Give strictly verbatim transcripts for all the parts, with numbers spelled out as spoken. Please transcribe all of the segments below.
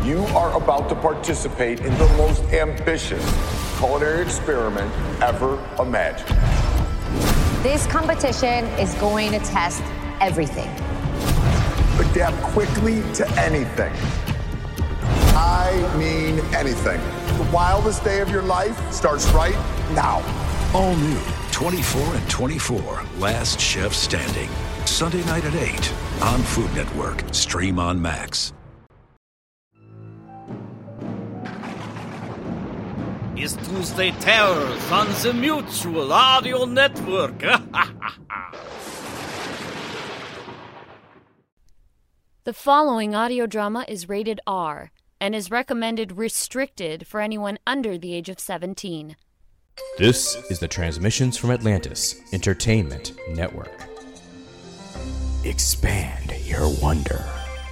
You are about to participate in the most ambitious culinary experiment ever imagined. This competition is going to test everything. Adapt quickly to anything. I mean anything. The wildest day of your life starts right now. All new, twenty-four and twenty-four, Last Chef Standing. Sunday night at eight on Food Network. Stream on Max. Is Tuesday Terrors on the Mutual Audio Network. The following audio drama is rated R and is recommended restricted for anyone under the age of seventeen. This is the Transmissions from Atlantis Entertainment Network. Expand your wonder.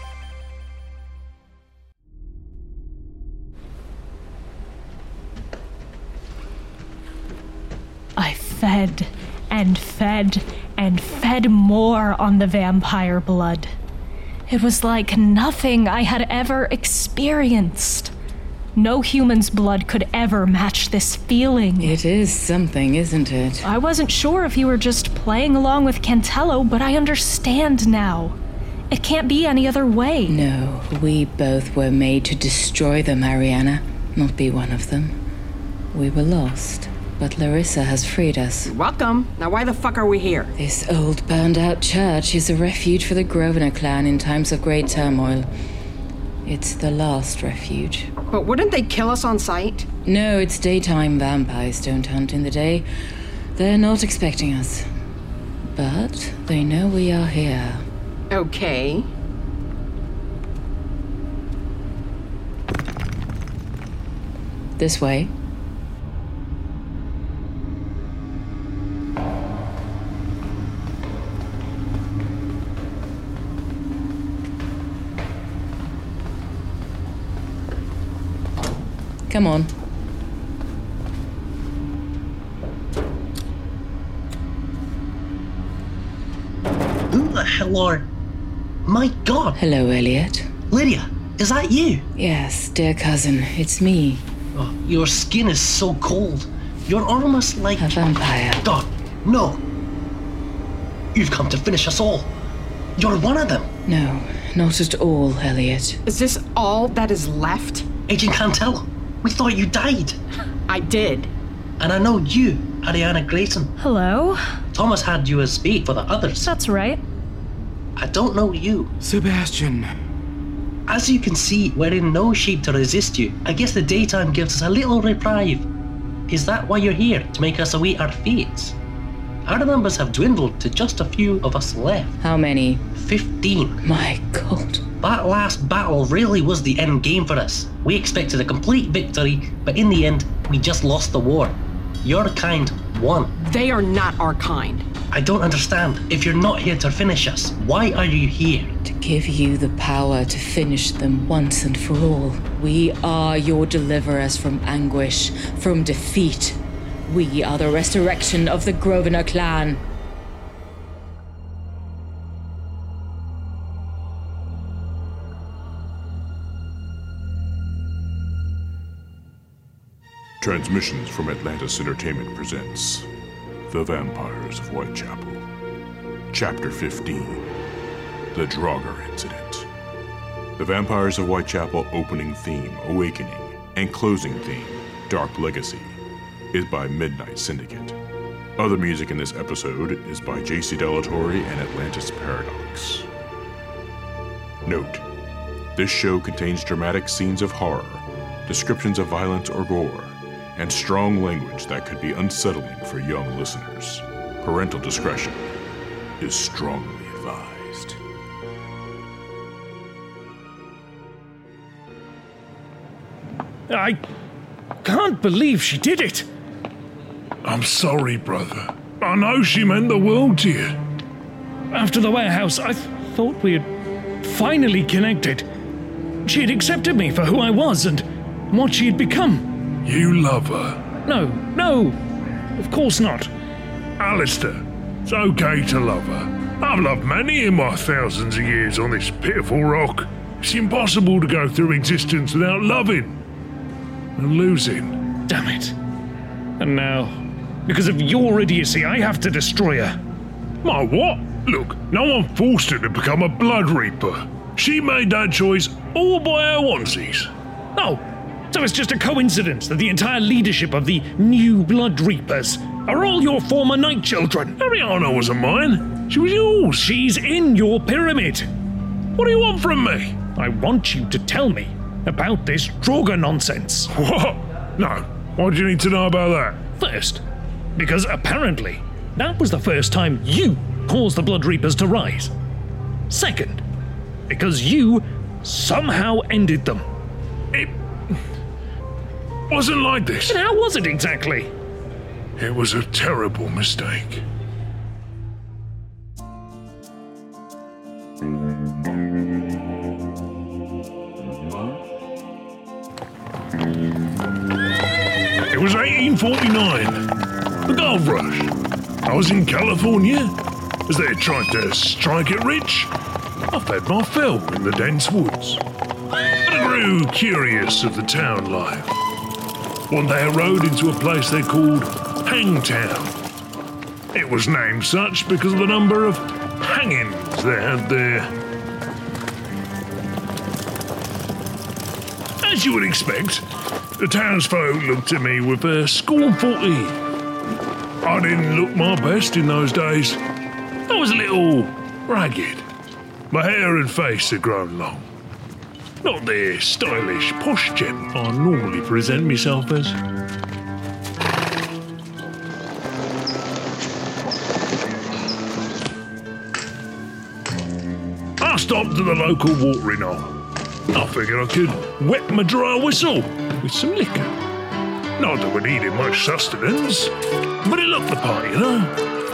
I fed and fed and fed more on the vampire blood. It was like nothing I had ever experienced. No human's blood could ever match this feeling. It is something, isn't it? I wasn't sure if you were just playing along with Cantello, but I understand now. It can't be any other way. No, we both were made to destroy them, Ariana, not be one of them. We were lost, but Larissa has freed us. You're welcome. Now why the fuck are we here? This old burned-out church is a refuge for the Grosvenor clan in times of great turmoil. It's the last refuge. But wouldn't they kill us on sight? No, it's daytime. Vampires don't hunt in the day. They're not expecting us. But they know we are here. Okay. This way. Come on. Who the hell are... My God! Hello, Elliot. Lydia, is that you? Yes, dear cousin, it's me. Oh, your skin is so cold. You're almost like... A vampire. God, no. You've come to finish us all. You're one of them. No, not at all, Elliot. Is this all that is left? Agent Cantello. We thought you died. I did. And I know you, Ariana Grayson. Hello? Thomas had you as bait for the others. That's right. I don't know you. Sebastian. As you can see, we're in no shape to resist you. I guess the daytime gives us a little reprieve. Is that why you're here, to make us await our fates? Our numbers have dwindled to just a few of us left. How many? Fifteen. My God. That last battle really was the end game for us. We expected a complete victory, but in the end, we just lost the war. Your kind won. They are not our kind. I don't understand. If you're not here to finish us, why are you here? To give you the power to finish them once and for all. We are your deliverers from anguish, from defeat. We are the resurrection of the Grosvenor clan. Transmissions from Atlantis Entertainment presents The Vampires of Whitechapel. Chapter fifteen, The Draugr Incident. The Vampires of Whitechapel opening theme, Awakening, and closing theme, Dark Legacy, is by Midnight Syndicate. Other music in this episode is by J C Delatorre and Atlantis Paradox. Note, this show contains dramatic scenes of horror, descriptions of violence or gore, and strong language that could be unsettling for young listeners. Parental discretion is strongly advised. I can't believe she did it. I'm sorry, brother. I know she meant the world to you. After the warehouse, I th- thought we had finally connected. She had accepted me for who I was and what she had become. You love her? No, no, of course not. Alistair, it's okay to love her. I've loved many in my thousands of years on this pitiful rock. It's impossible to go through existence without loving and losing. Damn it. And now, because of your idiocy, I have to destroy her. My what? Look, no one forced her to become a Blood Reaper. She made that choice all by her onesies. Oh, so it's just a coincidence that the entire leadership of the new Blood Reapers are all your former Night Children. Ariana wasn't mine. She was yours. She's in your pyramid. What do you want from me? I want you to tell me about this Draugr nonsense. What? No. Why do you need to know about that? First, because apparently that was the first time you caused the Blood Reapers to rise. Second, because you somehow ended them. It wasn't like this. And how was it exactly? It was a terrible mistake. It was eighteen forty-nine, the gold rush. I was in California, as they tried to strike it rich. I fed my fill in the dense woods, but I grew curious of the town life. One day I rode into a place they called Hangtown. It was named such because of the number of hangings they had there. As you would expect, the townsfolk looked at me with a scornful ear. I didn't look my best in those days. I was a little ragged. My hair and face had grown long. Not the stylish posh gent I normally present myself as. I stopped at the local watering hole. I figured I could wet my dry whistle with some liquor. Not that we needed much sustenance, but it looked the part, you know.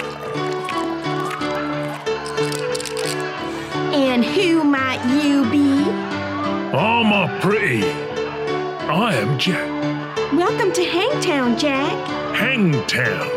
And who might you be? Oh, my pretty. I am Jack. Welcome to Hangtown, Jack. Hangtown.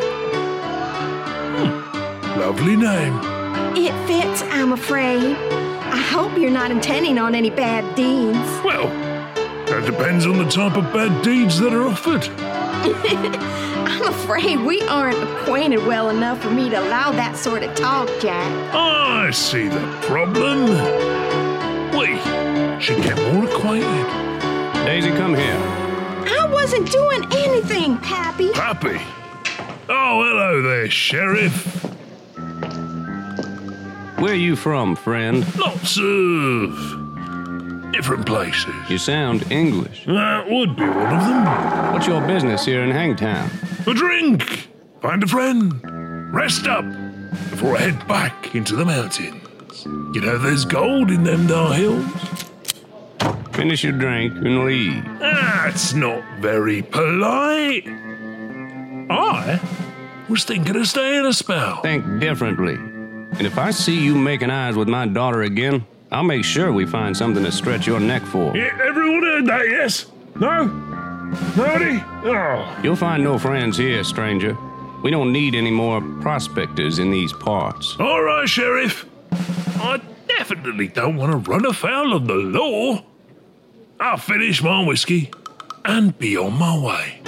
Hmm. Lovely name. It fits, I'm afraid. I hope you're not intending on any bad deeds. Well, that depends on the type of bad deeds that are offered. I'm afraid we aren't acquainted well enough for me to allow that sort of talk, Jack. I see the problem. We should get more acquainted. Daisy, come here. I wasn't doing anything, Pappy. Pappy? Oh, hello there, Sheriff. Where are you from, friend? Lots of different places. You sound English. That would be one of them. What's your business here in Hangtown? A drink, find a friend, rest up before I head back into the mountains. You know there's gold in them dar hills. Finish your drink and leave. That's not very polite. I was thinking of staying a spell. Think differently. And if I see you making eyes with my daughter again, I'll make sure we find something to stretch your neck for. Yeah, everyone heard that, yes? No? Nobody? Oh. You'll find no friends here, stranger. We don't need any more prospectors in these parts. All right, Sheriff. I definitely don't want to run afoul of the law. I'll finish my whiskey and be on my way.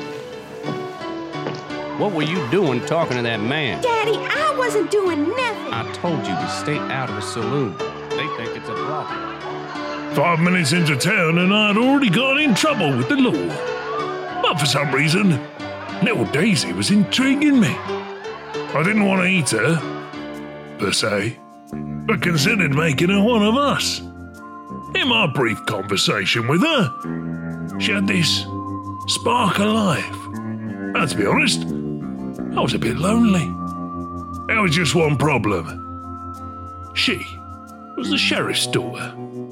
What were you doing talking to that man? Daddy, I wasn't doing nothing. I told you to stay out of the saloon. They think it's a brothel. Five minutes into town and I'd already got in trouble with the law. But for some reason, little Daisy was intriguing me. I didn't want to eat her, per se, but considered making her one of us. In my brief conversation with her, she had this spark of life. And to be honest, I was a bit lonely. There was just one problem. She was the sheriff's daughter.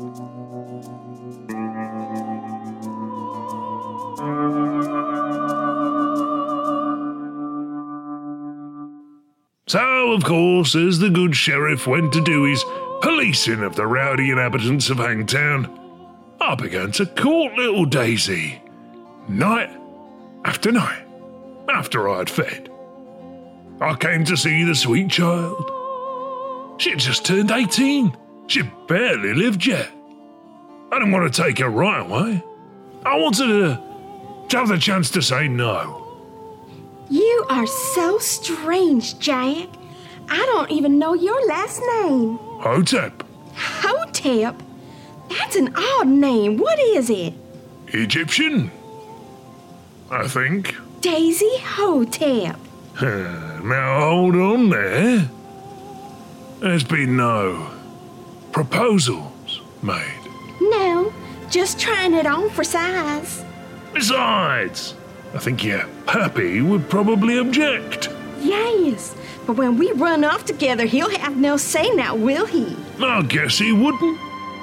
So, of course, as the good sheriff went to do his policing of the rowdy inhabitants of Hangtown, I began to court little Daisy, night after night, after I had fed. I came to see the sweet child. She'd just turned eighteen. She'd barely lived yet. I didn't want to take her right away. I wanted her to have the chance to say no. You are so strange, Jack. I don't even know your last name. Hotep. Hotep? That's an odd name. What is it? Egyptian, I think. Daisy Hotep. Now hold on there. There's been no proposals made. No, just trying it on for size. Besides, I think your puppy would probably object. Yes, but when we run off together, he'll have no say now, will he? I guess he wouldn't.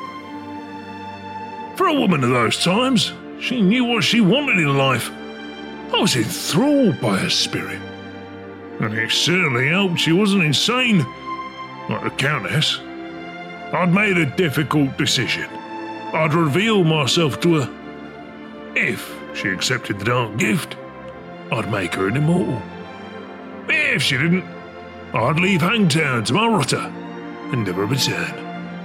For a woman of those times, she knew what she wanted in life. I was enthralled by her spirit. And it certainly helped she wasn't insane, like the Countess. I'd made a difficult decision. I'd reveal myself to her. If she accepted the dark gift, I'd make her an immortal. If she didn't, I'd leave Hangtown to my rotter and never return.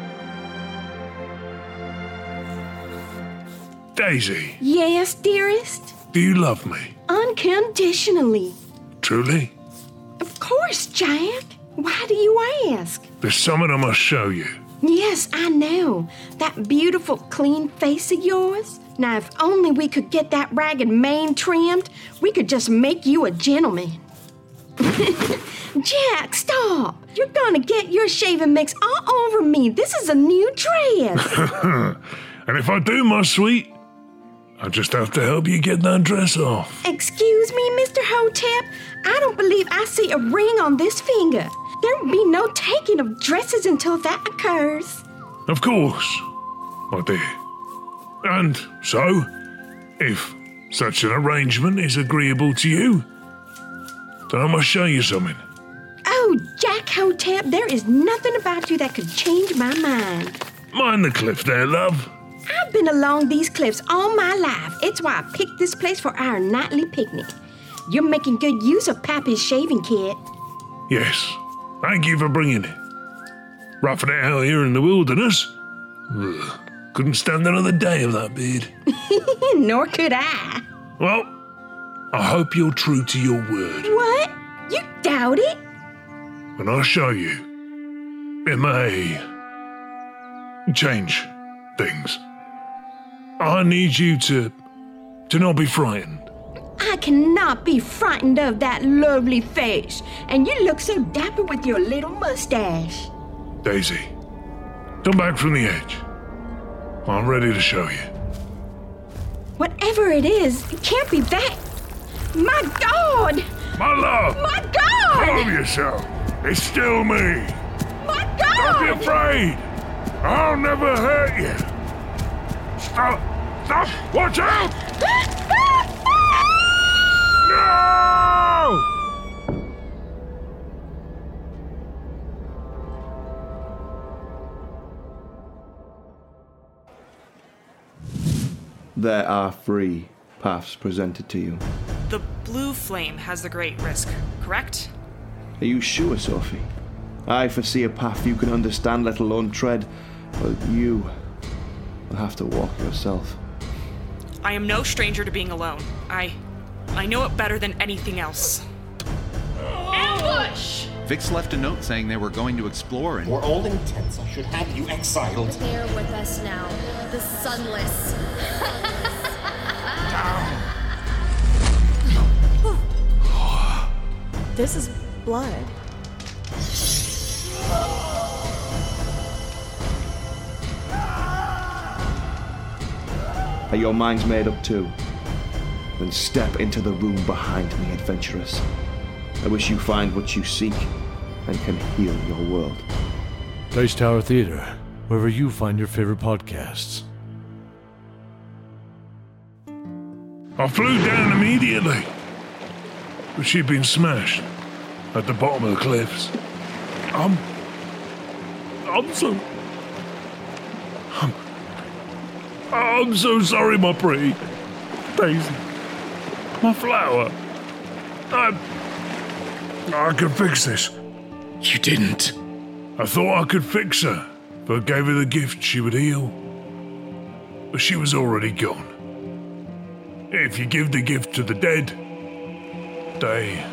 Daisy. Yes, dearest? Do you love me? Unconditionally. Truly? Of course, Jack. Why do you ask? There's something I must show you. Yes, I know. That beautiful, clean face of yours. Now, if only we could get that ragged mane trimmed, we could just make you a gentleman. Jack, stop. You're gonna get your shaving mix all over me. This is a new dress. And if I do, my sweet, I'll just have to help you get that dress off. Excuse me, Mister Hotep. I don't believe I see a ring on this finger. There will be no taking of dresses until that occurs. Of course, my dear. And so, if such an arrangement is agreeable to you, then I must show you something. Oh, Jack Hotep, there is nothing about you that could change my mind. Mind the cliff there, love. I've been along these cliffs all my life. It's why I picked this place for our nightly picnic. You're making good use of Pappy's shaving kit. Yes, thank you for bringing it. Roughing it out here in the wilderness. Ugh, couldn't stand another day of that beard. Nor could I. Well, I hope you're true to your word. What? You doubt it? When I show you, it may change things. I need you to to not be frightened. I cannot be frightened of that lovely face, and you look so dapper with your little mustache. Daisy, come back from the edge. I'm ready to show you. Whatever it is, it can't be that. My God! My love! My God! Calm yourself. It's still me. My God! Don't be afraid. I'll never hurt you. Stop! Stop! Watch out! No! There are three paths presented to you. The blue flame has the great risk, correct? Are you sure, Sophie? I foresee a path you can understand, let alone tread, but you will have to walk yourself. I am no stranger to being alone. I... I know it better than anything else. Ambush! Vix left a note saying they were going to explore and... For all intents, I should have you exiled. They're with us now. The Sunless. This is blood. Are your minds made up too? Then step into the room behind me, adventurers. I wish you find what you seek and can heal your world. Dice Tower Theater, wherever you find your favorite podcasts. I flew down immediately, but she'd been smashed at the bottom of the cliffs. I'm... I'm so... I'm... I'm so sorry, my pretty Daisy. My flower. I... I could fix this. You didn't. I thought I could fix her, but gave her the gift she would heal. but she was already gone. If you give the gift to the dead, they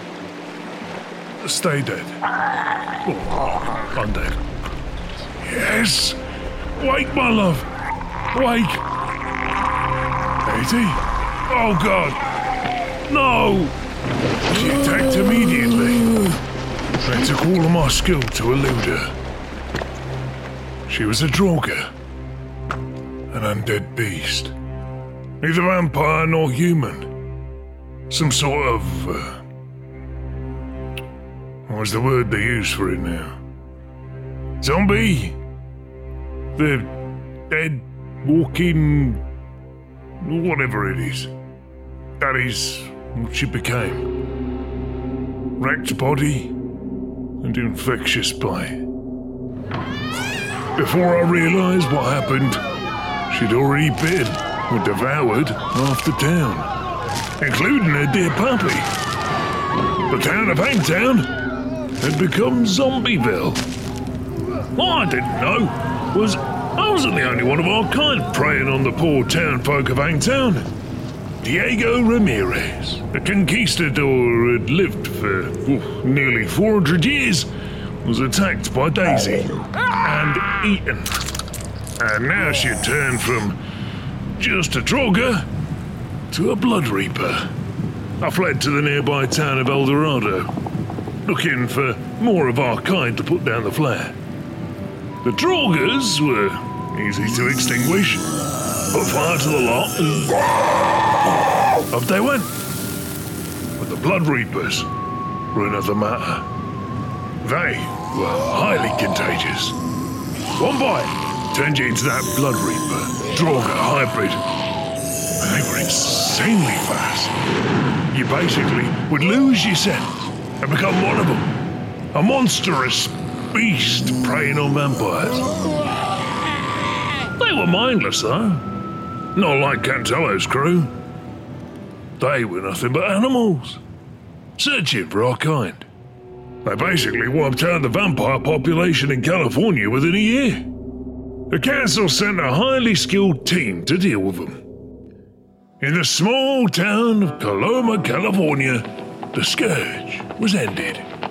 stay dead. Oh, I'm dead. Yes! Wake, my love! Wake! Daisy? Oh, God! No! She attacked immediately. I took all of my skill to elude her. She was a Draugr, an undead beast. Neither vampire nor human. Some sort of... Uh, what was the word they used for it now? Zombie? The dead, walking... whatever it is. That is what she became. Wrecked body and infectious plague. Before I realised what happened, she'd already bitten or devoured half the town, including her dear puppy. The town of Hangtown had become Zombieville. What I didn't know was I wasn't the only one of our kind preying on the poor town folk of Hangtown. Diego Ramirez, a conquistador who had lived for oh, nearly four hundred years, was attacked by Daisy and eaten. And now she had turned from just a Draugr to a Blood Reaper. I fled to the nearby town of El Dorado, looking for more of our kind to put down the flare. The Draugrs were easy to extinguish, put fire to the lot, and off they went. But the Blood Reapers were another matter. They were highly contagious. One bite turned you into that Blood Reaper, Draugr hybrid. And they were insanely fast. You basically would lose your scent and become one of them. A monstrous beast preying on vampires. They were mindless, though. Not like Cantello's crew. They were nothing but animals, searching for our kind. They basically wiped out the vampire population in California within a year. The council sent a highly skilled team to deal with them. In the small town of Coloma, California, the scourge was ended.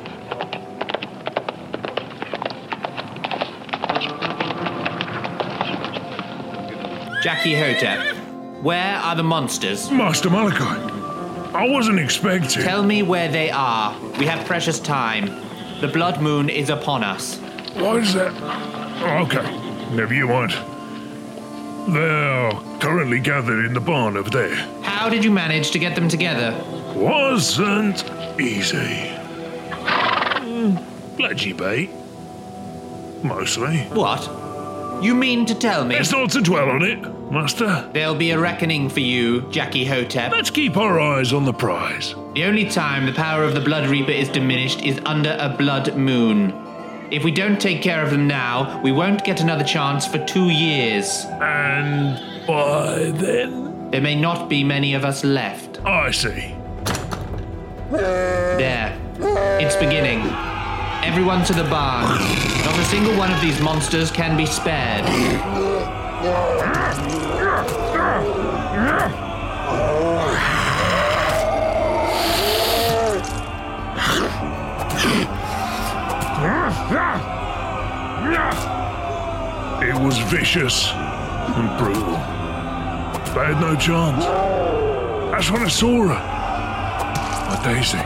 Jackie Hotep, where are the monsters? Master Malachi, I wasn't expecting... Tell me where they are. We have precious time. The blood moon is upon us. What is that? Okay, never you want. They're currently gathered in the barn over there. How did you manage to get them together? Wasn't easy. Mm, pledgy bait. Mostly. What? You mean to tell me? It's not to dwell on it, Master. There'll be a reckoning for you, Jackie Hotep. Let's keep our eyes on the prize. The only time the power of the Blood Reaper is diminished is under a blood moon. If we don't take care of them now, we won't get another chance for two years. And by then? There may not be many of us left. I see. There. It's beginning. Everyone to the barn. Not a single one of these monsters can be spared. It was vicious and brutal. They had no chance. That's when I saw her. My Daisy.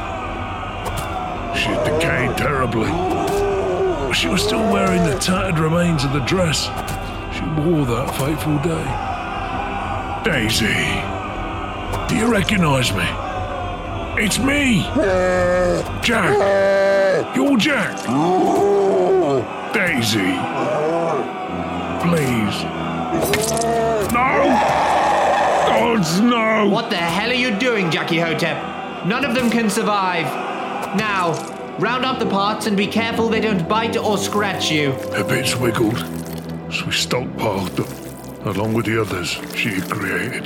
She had decayed terribly, but she was still wearing the tattered remains of the dress she wore that fateful day. Daisy, do you recognize me? It's me! Jack! You're Jack! Daisy! Please. No! Gods, no! What the hell are you doing, Jackie Hotep? None of them can survive. Now, round up the parts and be careful they don't bite or scratch you. Her bits wiggled, so we stockpiled them, along with the others she had created.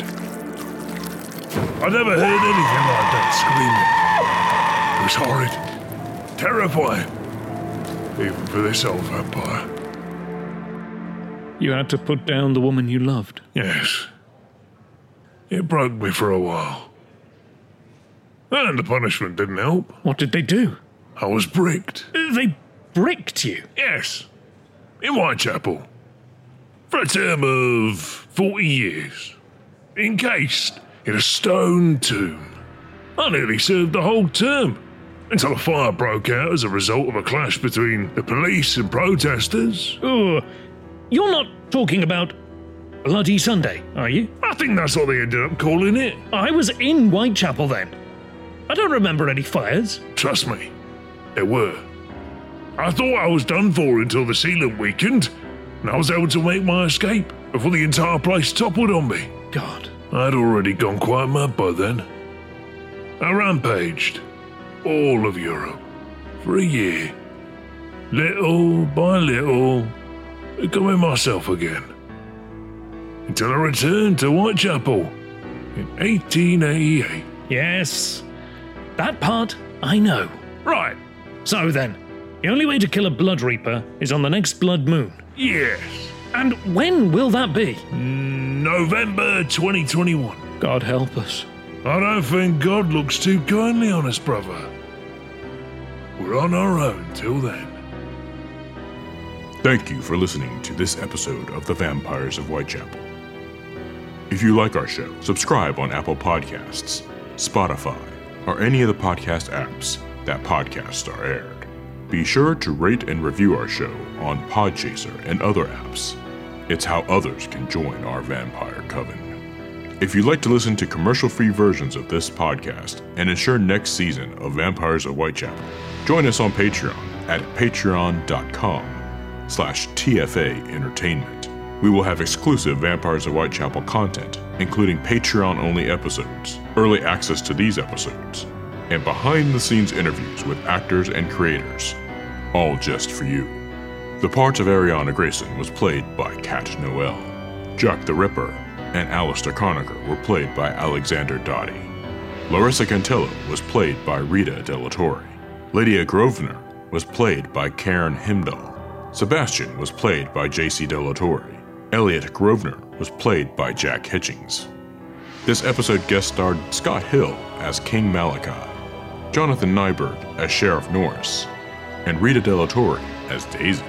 I never heard anything like that screaming. It was horrid, terrifying, even for this old vampire. You had to put down the woman you loved. Yes. It broke me for a while. And the punishment didn't help. What did they do? I was bricked. They bricked you? Yes. In Whitechapel. For a term of forty years. Encased in a stone tomb. I nearly served the whole term. Until a fire broke out as a result of a clash between the police and protesters. Oh, you're not talking about Bloody Sunday, are you? I think that's what they ended up calling it. I was in Whitechapel then. I don't remember any fires. Trust me, there were. I thought I was done for until the sealant weakened, and I was able to make my escape before the entire place toppled on me. God. I'd already gone quite mad by then. I rampaged all of Europe for a year. Little by little, becoming myself again. Until I returned to Whitechapel in eighteen eighty-eight. Yes, that part I know. Right. So then, the only way to kill a Blood Reaper is on the next blood moon. Yes. And when will that be? November twenty twenty-one. God help us. I don't think God looks too kindly on us, brother. We're on our own till then. Thank you for listening to this episode of The Vampires of Whitechapel. If you like our show, subscribe on Apple Podcasts, Spotify, or any of the podcast apps that podcasts are aired. Be sure to rate and review our show on Podchaser and other apps. It's how others can join our vampire coven. If you'd like to listen to commercial-free versions of this podcast and ensure next season of Vampires of Whitechapel, join us on Patreon at patreon.com slash TFA Entertainment. We will have exclusive Vampires of Whitechapel content, including Patreon-only episodes, early access to these episodes, and behind-the-scenes interviews with actors and creators, all just for you. The part of Ariana Grayson was played by Kat Noel. Jack the Ripper and Alistair Conacher were played by Alexander Dottie. Larissa Cantello was played by Rita De La Torre. Lydia Grosvenor was played by Karen Himdahl. Sebastian was played by J C De La Torre. Elliot Grosvenor was played by Jack Hitchings. This episode guest starred Scott Hill as King Malachi, Jonathan Nyberg as Sheriff Norris, and Rita De La Torre as Daisy.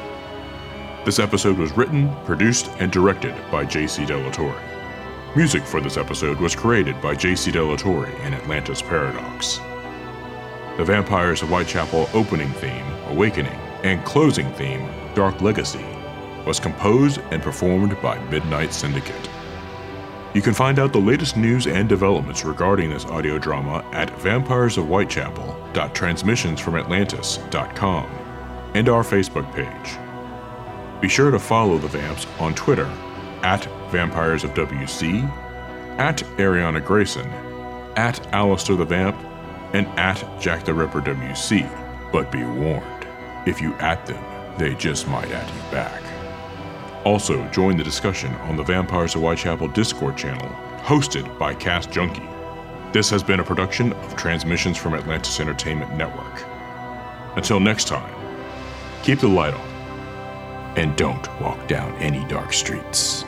This episode was written, produced, and directed by J C De La Torre. Music for this episode was created by J C De La Torre and Atlantis Paradox. The Vampires of Whitechapel opening theme, Awakening, and closing theme, Dark Legacy, was composed and performed by Midnight Syndicate. You can find out the latest news and developments regarding this audio drama at vampires of whitechapel dot transmissions from atlantis dot com and our Facebook page. Be sure to follow the Vamps on Twitter at Vampires of W C, at Ariana Grayson, at Alistair the Vamp, and at Jack the Ripper W C. But be warned, if you at them, they just might at you back. Also, join the discussion on the Vampires of Whitechapel Discord channel, hosted by Cast Junkie. This has been a production of Transmissions from Atlantis Entertainment Network. Until next time, keep the light on, and don't walk down any dark streets.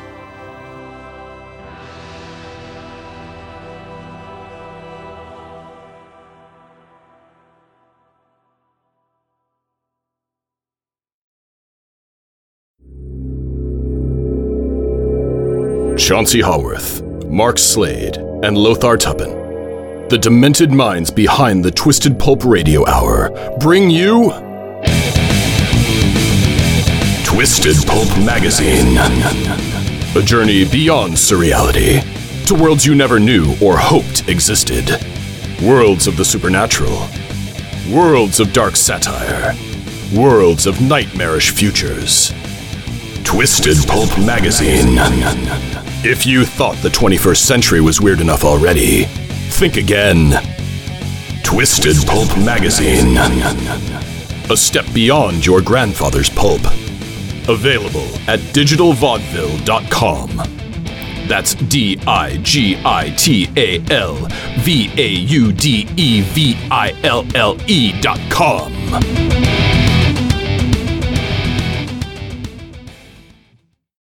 Chauncey Haworth, Mark Slade, and Lothar Tuppen, the demented minds behind the Twisted Pulp Radio Hour, bring you Twisted Pulp Magazine. A journey beyond surreality to worlds you never knew or hoped existed. Worlds of the supernatural. Worlds of dark satire. Worlds of nightmarish futures. Twisted Pulp Magazine. If you thought the twenty-first century was weird enough already, think again. Twisted Pulp Magazine. A step beyond your grandfather's pulp. Available at digital vaudeville dot com. That's D I G I T A L V A U D E V I L L E dot com.